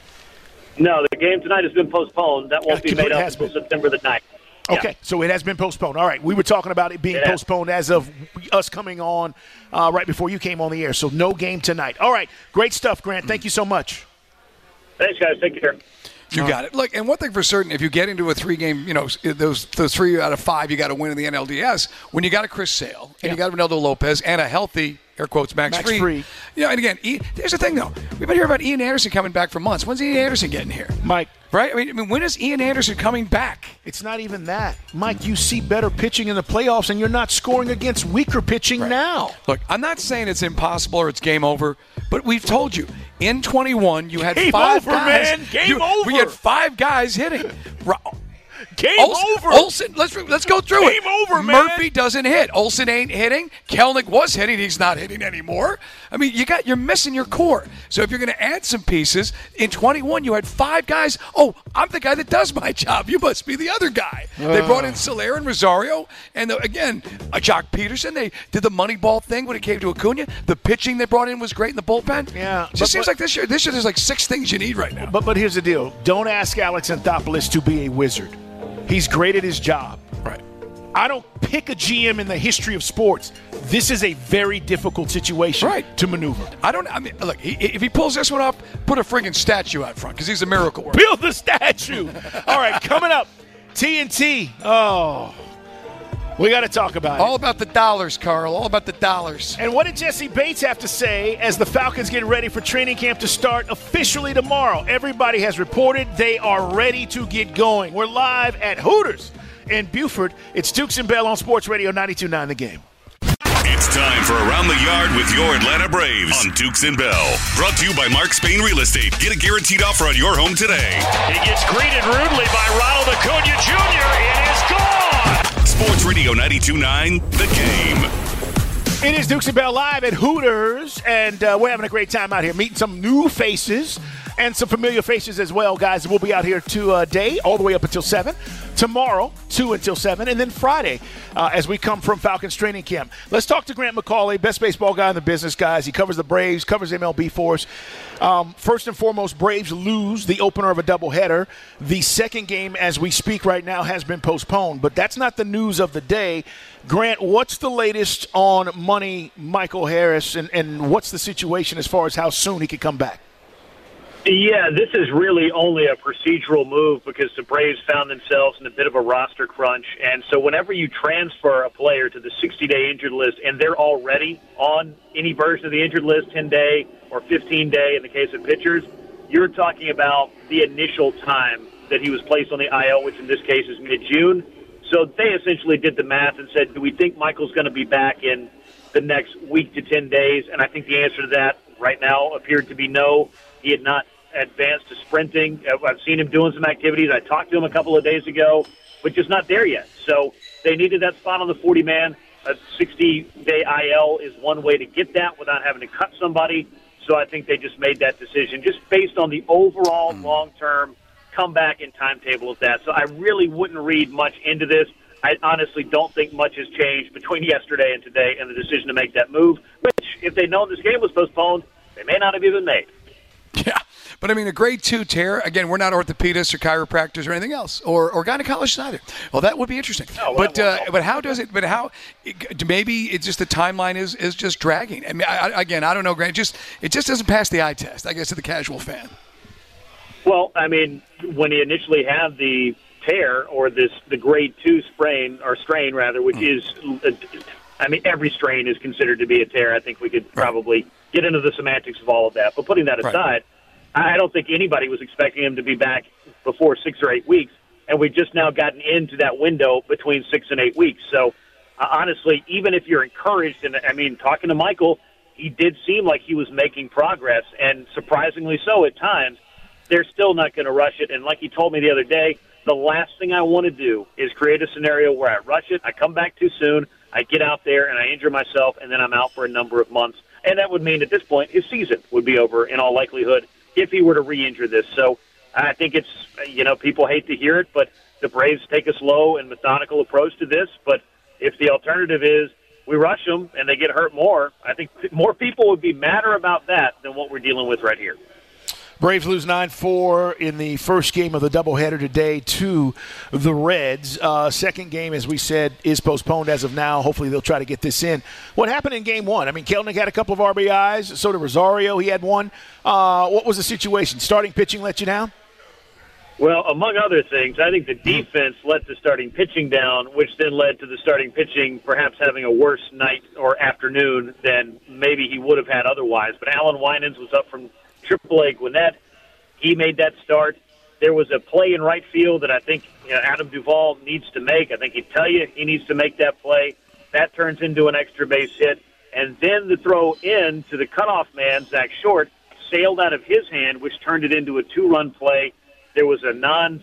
No, the game tonight has been postponed. That won't be made up until September the 9th. Okay, so it has been postponed. All right, we were talking about it being postponed as of us coming on right before you came on the air, so no game tonight. All right, great stuff, Grant. Thank you so much. Thanks, guys. Take care. You got it. Look, and one thing for certain, if you get into a 3-game, those 3 out of 5, you got to win in the NLDS. When you got a Chris Sale and you got Ronaldo Lopez and a healthy, air quotes, Max Fried. And again, here's the thing, though. We've been hearing about Ian Anderson coming back for months. When's Ian Anderson getting here? Mike. Right? I mean, when is Ian Anderson coming back? It's not even that. Mike, you see better pitching in the playoffs, and you're not scoring against weaker pitching now. Look, I'm not saying it's impossible or it's game over, but we've told you, in 21, you had game 5 over, guys. Man. Game over. We had 5 guys hitting. Game over. Olsen, let's go through it. Game over, man. Murphy doesn't hit. Olsen ain't hitting. Kelnick was hitting. He's not hitting anymore. I mean, you're missing your core. So if you're going to add some pieces, in 21 you had 5 guys. Oh, I'm the guy that does my job. You must be the other guy. They brought in Soler and Rosario, and again, Jock Peterson. They did the Moneyball thing when it came to Acuna. The pitching they brought in was great in the bullpen. Yeah, it just seems like this year there's like 6 things you need right now. But here's the deal. Don't ask Alex Anthopoulos to be a wizard. He's great at his job. Right. I don't pick a GM in the history of sports. This is a very difficult situation to maneuver. Look, if he pulls this one off, put a friggin' statue out front, because he's a miracle worker. Build the statue. All right, coming up, TNT. Oh, we got to talk about it. All about the dollars, Carl. All about the dollars. And what did Jesse Bates have to say as the Falcons get ready for training camp to start officially tomorrow? Everybody has reported they are ready to get going. We're live at Hooters in Buford. It's Dukes and Bell on Sports Radio 92.9 The Game. It's time for Around the Yard with your Atlanta Braves on Dukes and Bell. Brought to you by Mark Spain Real Estate. Get a guaranteed offer on your home today. He gets greeted rudely by Ronald Acuna Jr. It is gone. Sports Radio 92.9 The Game. It is Dukes and Bell live at Hooters, and we're having a great time out here, meeting some new faces and some familiar faces as well, guys. We'll be out here today all the way up until 7, tomorrow 2 until 7, and then Friday as we come from Falcons training camp. Let's talk to Grant McCauley, best baseball guy in the business, guys. He covers the Braves, covers MLB for us. First and foremost, Braves lose the opener of a doubleheader. The second game, as we speak right now, has been postponed, but that's not the news of the day. Grant, what's the latest on Money Michael Harris, and what's the situation as far as how soon he could come back? Yeah, this is really only a procedural move because the Braves found themselves in a bit of a roster crunch. And so whenever you transfer a player to the 60-day injured list and they're already on any version of the injured list, 10-day or 15-day in the case of pitchers, you're talking about the initial time that he was placed on the IL, which in this case is mid-June. So they essentially did the math and said, do we think Michael's going to be back in the next week to 10 days? And I think the answer to that right now appeared to be no. He had not advanced to sprinting. I've seen him doing some activities. I talked to him a couple of days ago, but just not there yet. So they needed that spot on the 40-man. A 60-day IL is one way to get that without having to cut somebody. So I think they just made that decision just based on the overall long-term comeback and timetable of that. So I really wouldn't read much into this. I honestly don't think much has changed between yesterday and today and the decision to make that move, which, if they'd known this game was postponed, they may not have even made. Yeah, but I mean, a grade 2 tear, again, we're not orthopedists or chiropractors or anything else, or gynecologists either. Well, that would be interesting. No, but how does it, maybe it's just the timeline is just dragging. I mean, I don't know, Grant, it just doesn't pass the eye test, I guess, to the casual fan. Well, I mean, when you initially have the tear or the grade 2 strain, which is, I mean, every strain is considered to be a tear. I think we could probably get into the semantics of all of that. But putting that aside, I don't think anybody was expecting him to be back before 6 or 8 weeks, and we've just now gotten into that window between 6 and 8 weeks. So, honestly, even if you're encouraged, and I mean, talking to Michael, he did seem like he was making progress, and surprisingly so at times. They're still not going to rush it. And like he told me the other day, the last thing I want to do is create a scenario where I rush it, I come back too soon, I get out there and I injure myself, and then I'm out for a number of months. And that would mean at this point his season would be over in all likelihood if he were to re-injure this. So I think it's, people hate to hear it, but the Braves take a slow and methodical approach to this. But if the alternative is we rush them and they get hurt more, I think more people would be madder about that than what we're dealing with right here. Braves lose 9-4 in the first game of the doubleheader today to the Reds. Second game, as we said, is postponed as of now. Hopefully they'll try to get this in. What happened in game one? I mean, Kelenic had a couple of RBIs. So did Rosario. He had one. What was the situation? Starting pitching let you down? Well, among other things, I think the defense let the starting pitching down, which then led to the starting pitching perhaps having a worse night or afternoon than maybe he would have had otherwise. But Alan Winans was up from AAA Gwinnett. He made that start. There was a play in right field that I think Adam Duvall needs to make. I think he'd tell you he needs to make that play. That turns into an extra base hit. And then the throw in to the cutoff man, Zach Short, sailed out of his hand, which turned it into a 2-run play. There was a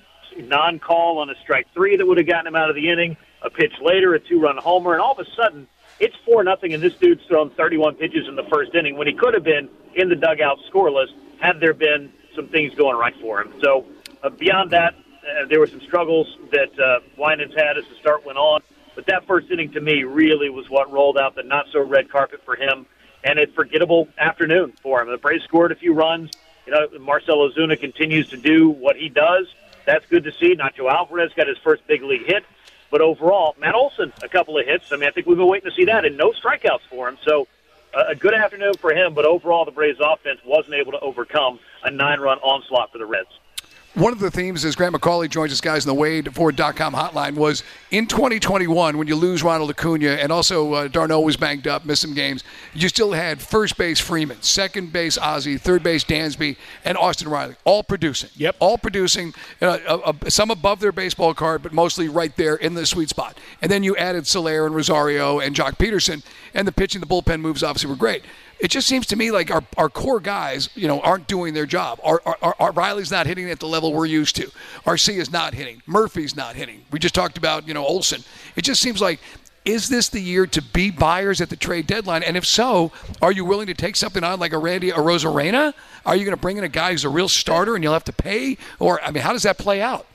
non-call on a strike 3 that would have gotten him out of the inning. A pitch later, a 2-run homer. And all of a sudden, it's 4-0, and this dude's thrown 31 pitches in the first inning when he could have been in the dugout scoreless had there been some things going right for him. So beyond that, there were some struggles that Winans had as the start went on. But that first inning, to me, really was what rolled out the not-so-red carpet for him, and a forgettable afternoon for him. The Braves scored a few runs. Marcell Ozuna continues to do what he does. That's good to see. Nacho Alvarez got his first big league hit. But overall, Matt Olson, a couple of hits. I mean, I think we've been waiting to see that, and no strikeouts for him. So a good afternoon for him, but overall the Braves offense wasn't able to overcome a 9-run onslaught for the Reds. One of the themes as Grant McCauley joins us, guys, in the WadeFord.com hotline was in 2021 when you lose Ronald Acuna and also Darno was banged up, missed some games, you still had first base Freeman, second base Ozzie, third base Dansby, and Austin Riley, all producing. Yep. All producing, some above their baseball card, but mostly right there in the sweet spot. And then you added Soler and Rosario and Jock Peterson, and the pitching, the bullpen moves obviously were great. It just seems to me like our core guys, aren't doing their job. Our Riley's not hitting at the level we're used to. Arcia's not hitting. Murphy's not hitting. We just talked about, Olson. It just seems like, is this the year to be buyers at the trade deadline? And if so, are you willing to take something on like a Randy Arozarena? Are you going to bring in a guy who's a real starter and you'll have to pay? Or, how does that play out?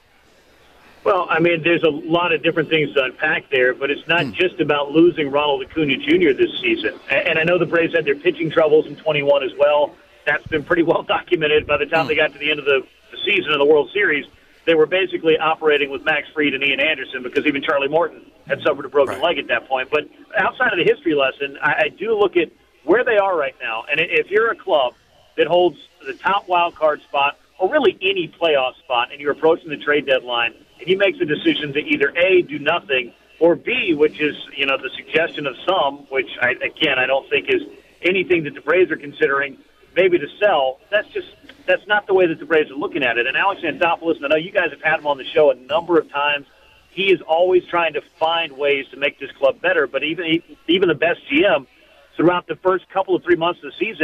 Well, there's a lot of different things to unpack there, but it's not just about losing Ronald Acuna Jr. this season. And I know the Braves had their pitching troubles in 21 as well. That's been pretty well documented. By the time they got to the end of the season of the World Series, they were basically operating with Max Fried and Ian Anderson because even Charlie Morton had suffered a broken leg at that point. But outside of the history lesson, I do look at where they are right now. And if you're a club that holds the top wild card spot or really any playoff spot and you're approaching the trade deadline, and he makes a decision to either A, do nothing, or B, which is, the suggestion of some, which, I don't think is anything that the Braves are considering, maybe to sell, that's not the way that the Braves are looking at it. And Alex Anthopoulos, and I know you guys have had him on the show a number of times, he is always trying to find ways to make this club better, but even the best GM, throughout the first couple of 3 months of the season,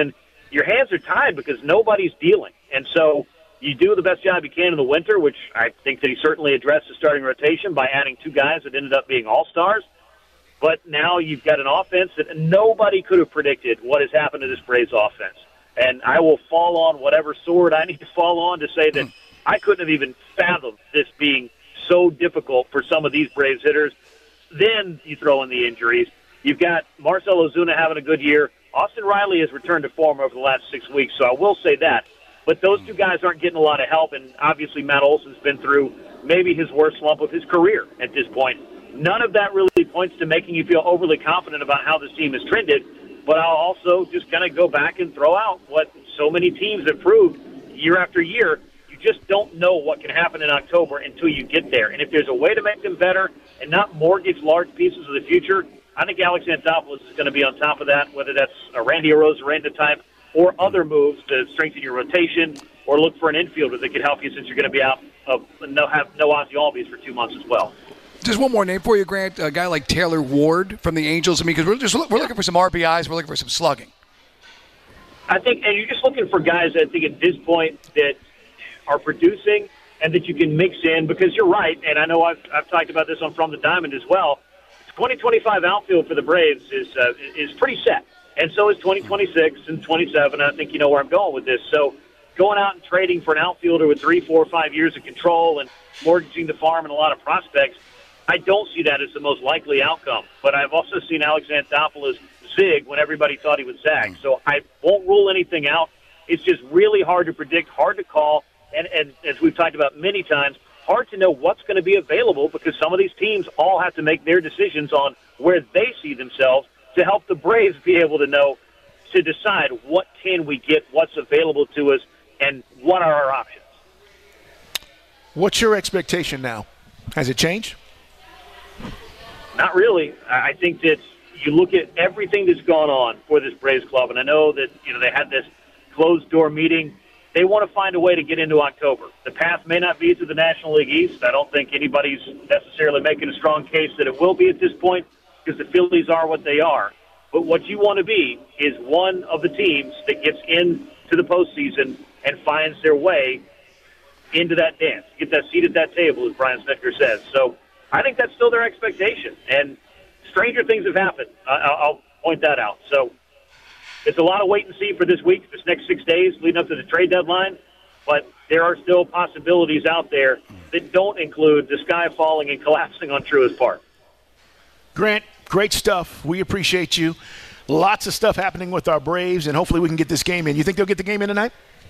your hands are tied because nobody's dealing. And so you do the best job you can in the winter, which I think that he certainly addressed the starting rotation by adding 2 guys that ended up being all-stars. But now you've got an offense that nobody could have predicted what has happened to this Braves offense. And I will fall on whatever sword I need to fall on to say that I couldn't have even fathomed this being so difficult for some of these Braves hitters. Then you throw in the injuries. You've got Marcell Ozuna having a good year. Austin Riley has returned to form over the last 6 weeks, so I will say that. But those 2 guys aren't getting a lot of help, and obviously Matt Olson's been through maybe his worst slump of his career at this point. None of that really points to making you feel overly confident about how this team has trended, but I'll also just kind of go back and throw out what so many teams have proved year after year. You just don't know what can happen in October until you get there. And if there's a way to make them better and not mortgage large pieces of the future, I think Alex Anthopoulos is going to be on top of that, whether that's a Randy Arozarena type or other moves to strengthen your rotation or look for an infielder that could help you since you're going to be out of have no Ozzy Albies for 2 months as well. Just one more name for you, Grant. A guy like Taylor Ward from the Angels. I mean, because we're looking for some RBIs, we're looking for some slugging. I think, and you're just looking for guys, I think, at this point that are producing and that you can mix in, because you're right, and I know I've talked about this on From the Diamond as well. 2025 outfield for the Braves is pretty set, and so is 2026 and 27. I think you know where I'm going with this. So going out and trading for an outfielder with 3, 4, 5 years of control and mortgaging the farm and a lot of prospects, I don't see that as the most likely outcome. But I've also seen Alex Anthopoulos zig when everybody thought he would zag. So I won't rule anything out. It's just really hard to predict, hard to call, and as we've talked about many times, hard to know what's going to be available because some of these teams all have to make their decisions on where they see themselves to help the Braves be able to know, to decide what can we get, what's available to us, and what are our options. What's your expectation now? Has it changed? Not really. I think that you look at everything that's gone on for this Braves club, and I know that they had this closed-door meeting. They want to find a way to get into October. The path may not be to the National League East. I don't think anybody's necessarily making a strong case that it will be at this point because the Phillies are what they are. But what you want to be is one of the teams that gets into the postseason and finds their way into that dance, get that seat at that table, as Brian Snitker says. So I think that's still their expectation. And stranger things have happened. I'll point that out. So it's a lot of wait and see for this week, this next 6 days leading up to the trade deadline. But there are still possibilities out there that don't include the sky falling and collapsing on Truist Park. Grant, great stuff. We appreciate you. Lots of stuff happening with our Braves, and hopefully we can get this game in. You think they'll get the game in tonight?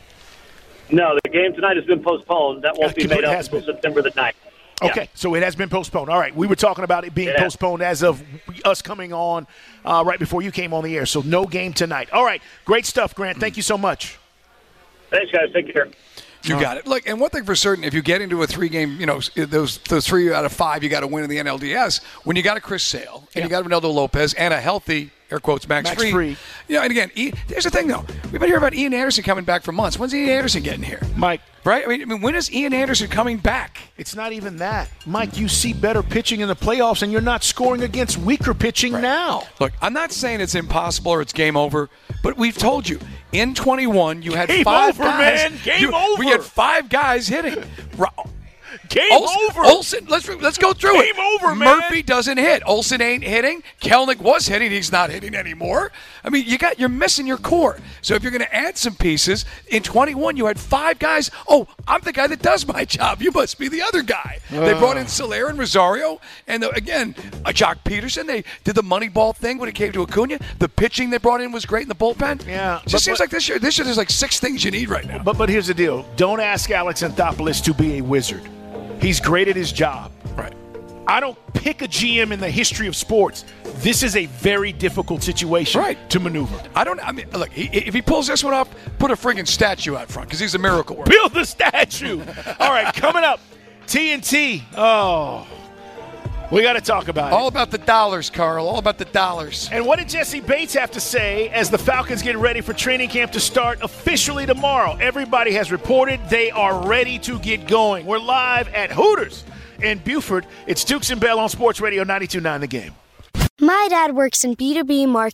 No, the game tonight has been postponed. That won't be made up until September the 9th. Okay, so it has been postponed. All right, we were talking about it being postponed as of us coming on right before you came on the air, so no game tonight. All right, great stuff, Grant. Thank you so much. Thanks, guys. Take care. You got it. Look, and one thing for certain, if you get into a 3-game, those 3 out of 5 you got to win in the NLDS, when you got a Chris Sale and you got Ronaldo Lopez and a healthy, air quotes, Max Fried. And again, here's the thing, though. We've been hearing about Ian Anderson coming back for months. When's Ian Anderson getting here? Mike. Right? I mean, when is Ian Anderson coming back? It's not even that. Mike, you see better pitching in the playoffs, and you're not scoring against weaker pitching now. Look, I'm not saying it's impossible or it's game over, but we've told you, in 21, you had game 5 over, guys. Man. Game over. We had 5 guys hitting. Game over. Olsen, let's go through it. Game over, man. Murphy doesn't hit. Olsen ain't hitting. Kelnick was hitting. He's not hitting anymore. I mean, you're missing your core. So if you're going to add some pieces, in 21 you had 5 guys. Oh, I'm the guy that does my job. You must be the other guy. They brought in Soler and Rosario, and again, Jock Peterson. They did the Moneyball thing when it came to Acuna. The pitching they brought in was great in the bullpen. Yeah, it just seems like this year there's like 6 things you need right now. But here's the deal. Don't ask Alex Anthopoulos to be a wizard. He's great at his job. Right. I don't pick a GM in the history of sports. This is a very difficult situation to maneuver. Look, if he pulls this one off, put a friggin' statue out front because he's a miracle worker. Build the statue. All right, coming up, TNT. Oh, we got to talk about it. All about the dollars, Carl. All about the dollars. And what did Jesse Bates have to say as the Falcons get ready for training camp to start officially tomorrow? Everybody has reported they are ready to get going. We're live at Hooters in Buford. It's Dukes and Bell on Sports Radio 92.9 The Game. My dad works in B2B marketing.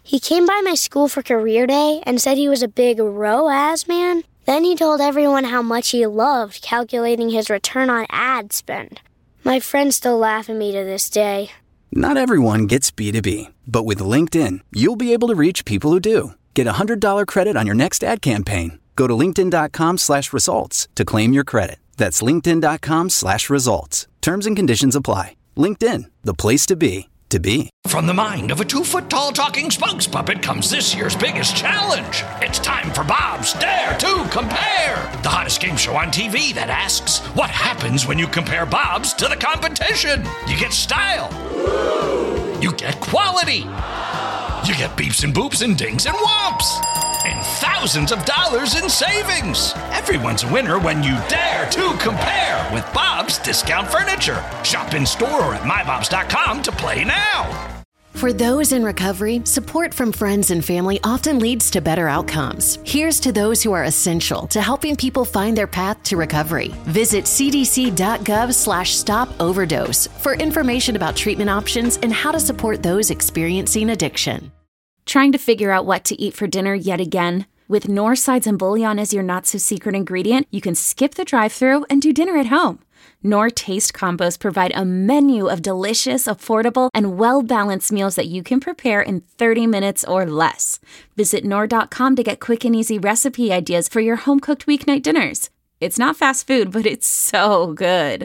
He came by my school for career day and said he was a big ROAS man. Then he told everyone how much he loved calculating his return on ad spend. My friends still laugh at me to this day. Not everyone gets B2B, but with LinkedIn, you'll be able to reach people who do. Get a $100 credit on your next ad campaign. Go to linkedin.com/results to claim your credit. That's linkedin.com/results. Terms and conditions apply. LinkedIn, the place to be, to be. From the mind of a 2-foot-tall talking spokes puppet comes this year's biggest challenge. It's time for Bob's Dare to Compare, the hottest game show on TV that asks, what happens when you compare Bob's to the competition? You get style. You get quality. You get beeps and boops and dings and whomps. And thousands of dollars in savings. Everyone's a winner when you dare to compare with Bob's Discount Furniture. Shop in store or at mybobs.com to play now. For those in recovery, support from friends and family often leads to better outcomes. Here's to those who are essential to helping people find their path to recovery. Visit cdc.gov/stop-overdose for information about treatment options and how to support those experiencing addiction. Trying to figure out what to eat for dinner yet again? With Knorr sides and bouillon as your not-so-secret ingredient, you can skip the drive-thru and do dinner at home. Knorr Taste Combos provide a menu of delicious, affordable, and well-balanced meals that you can prepare in 30 minutes or less. Visit Knorr.com to get quick and easy recipe ideas for your home-cooked weeknight dinners. It's not fast food, but it's so good.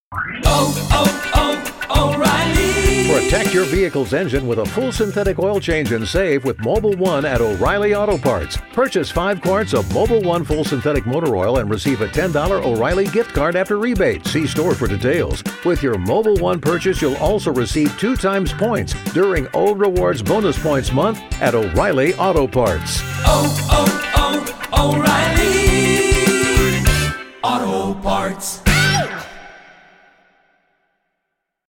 O'Reilly. Protect your vehicle's engine with a full synthetic oil change and save with Mobil 1 at O'Reilly Auto Parts. Purchase 5 quarts of Mobil 1 full synthetic motor oil and receive a $10 O'Reilly gift card after rebate. See store for details. With your Mobil 1 purchase, you'll also receive 2 times points during O Rewards Bonus Points Month at O'Reilly Auto Parts. O'Reilly.